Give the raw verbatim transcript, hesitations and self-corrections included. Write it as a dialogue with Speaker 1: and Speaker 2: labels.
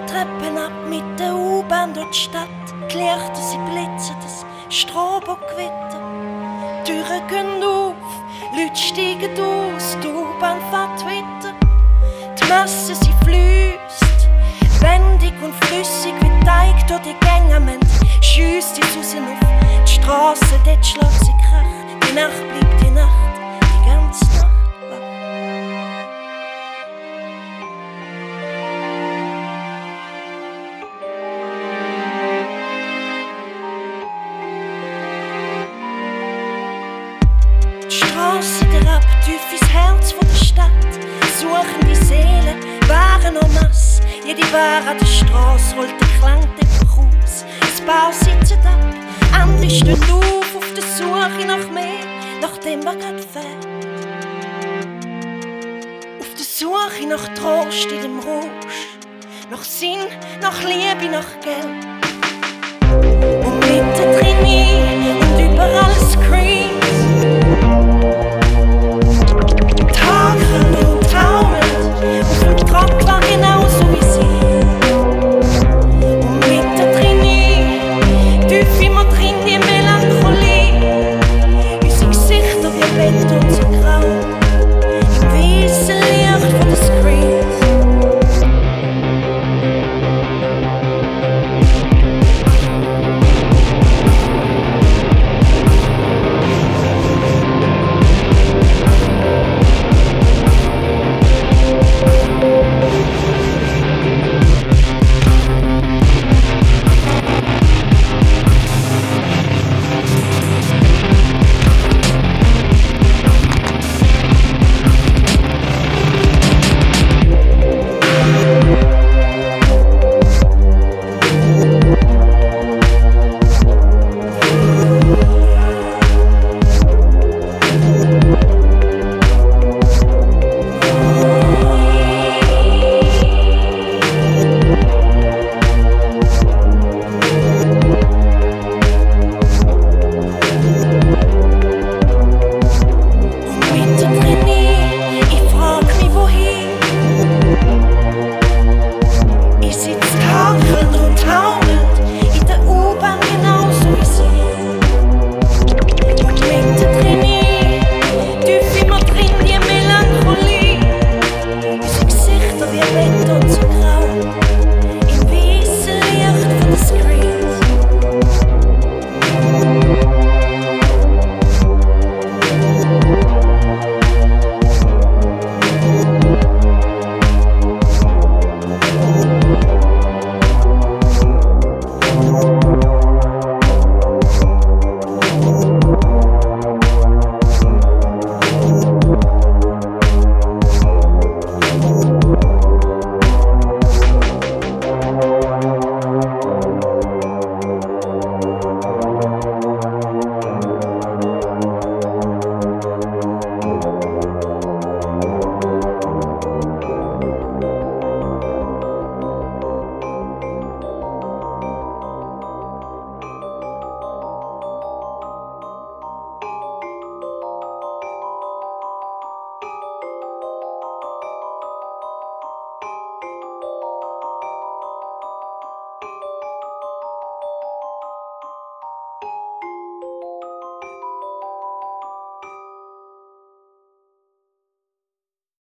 Speaker 1: Treppen ab mit der U-Bahn durch die Stadt. Die Lichter, sie blitzen, das Strobogewitter. Türen gehen auf, Leute steigen aus, die U-Bahn fährt weiter. Die Masse, sie fließt, wendig und flüssig wie Teig durch die Gänge. Man schiesst sie raus auf die Straße, dort schlägt sie krach. Die Nacht bleibt die Nacht, die ganze Nacht wach. Die Straße, der Ab, tief ins Herz von der Stadt. Suchen die Seelen, waren en masse. Jede Bar an der Straße rollt der Klangteppich aus. Ein paar sitzen ab, andere stehen auf, auf der Suche nach mehr, nach dem, was gerade fehlt. Auf der Suche nach Trost in dem Rausch, nach Sinn, nach Liebe, nach Geld.